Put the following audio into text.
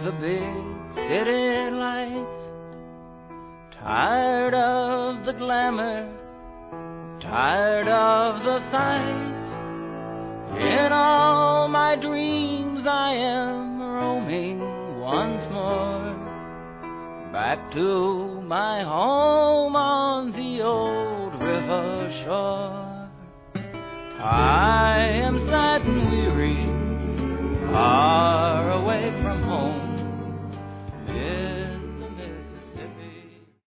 the big city lights, tired of the glamour, tired of the sights. In all my dreams I am roaming once more, back to my home on the old river shore. I am sad and weary